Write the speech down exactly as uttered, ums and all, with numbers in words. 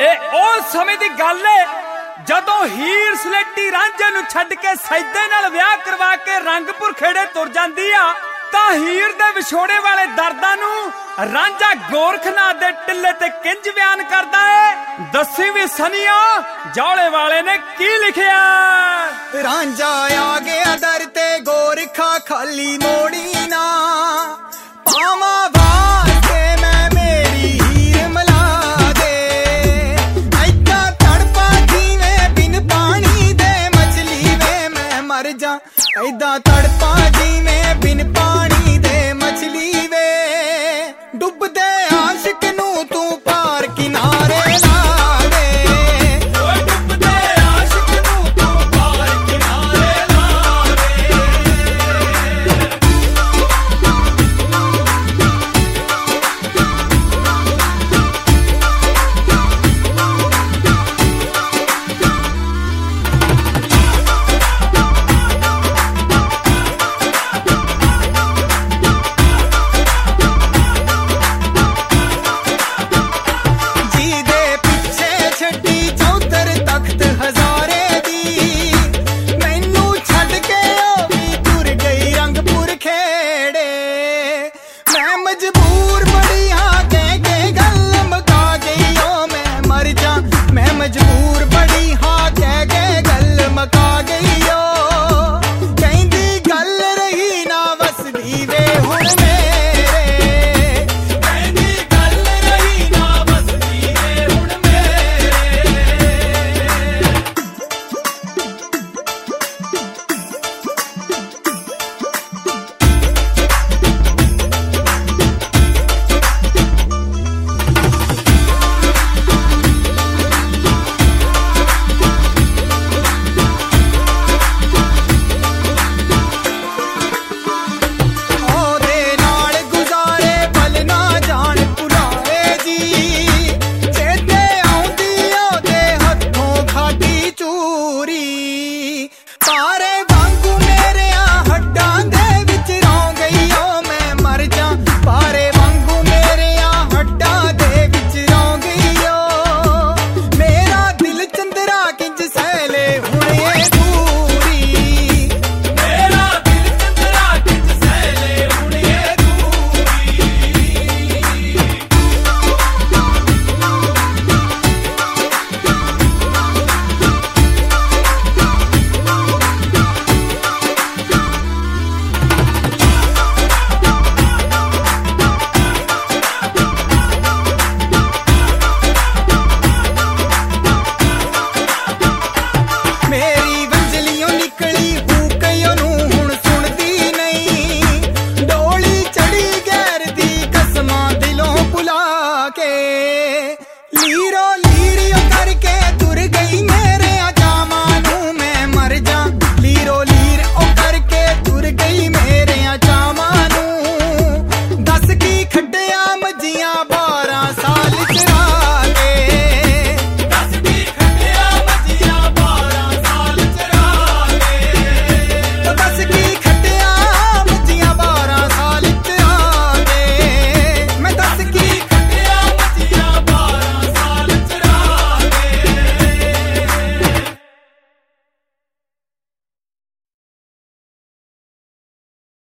ਇਹ ਉਹ ਸਮੇਂ ਦੀ ਗੱਲ ਏ ਜਦੋਂ ਹੀਰ ਸਲੇਟੀ ਰਾਂਝੇ ਨੂੰ ਛੱਡ ਕੇ ਸੈਦੇ ਨਾਲ ਵਿਆਹ ਕਰਵਾ ਕੇ ਰੰਗਪੁਰ ਖੇੜੇ ਤੁਰ ਜਾਂਦੀ ਆ ਤਾਂ ਹੀਰ ਦੇ ਵਿਛੋੜੇ ਵਾਲੇ ਦਰਦਾਂ ਨੂੰ ਰਾਂਝਾ ਗੋਰਖਨਾਥ ਦੇ ਟਿੱਲੇ ਤੇ ਕਿੰਜ ਬਿਆਨ ਕਰਦਾ ਏ। ਦੱਸੀ ਵੀ ਸਨੀਆ ਜੌਲੇ ਵਾਲੇ ਨੇ ਕੀ ਲਿਖਿਆ। ਰਾਂਝਾ ਆ ਗਿਆ ਦਰ ਤੇ ਗੋਰਖਾ ਖਾਲੀ ਮੋੜੀ ਨਾ ਪਾਵਾਂ ਵਾਸਤੇ ਮੈਂ ਮੇਰੀ ਹੀਰ ਮਿਲਾ ਦੇ। ਐਦਾਂ ਤੜਪਾ ਜਿਵੇਂ ਬਿਨ ਪਾਣੀ ਦੇ ਮਛਲੀ ਵੇ ਮੈਂ ਮਰ ਜਾ। ਐਦਾਂ ਤੜਪਾ ਜਿਵੇਂ ਬਿਨ ਪਾਣੀ ਦੇ ਮਛਲੀ ਵੇ ਡੁੱਬਦੇ ਆਸ਼ਿਕ ਨੂੰ ਤੂੰ ਪਾਰ ਕਿਨਾਰੇ ਲਾ ਦੇ। ਓਏ ਡੁੱਬਦੇ ਆਸ਼ਿਕ ਨੂੰ ਤੂੰ ਪਾਰ ਕਿਨਾਰੇ ਲਾ ਦੇ। मजबूर बड़ी हाँ कह के गल मका गई ओ मैं मर जा। मैं मजबूर बड़ी हाँ कह के गल मका गई ओ कहंदी गल रही ना वसदी वे हुण मेरे। कहंदी गल रही ना वसदी वे हुण मेरे। लीरो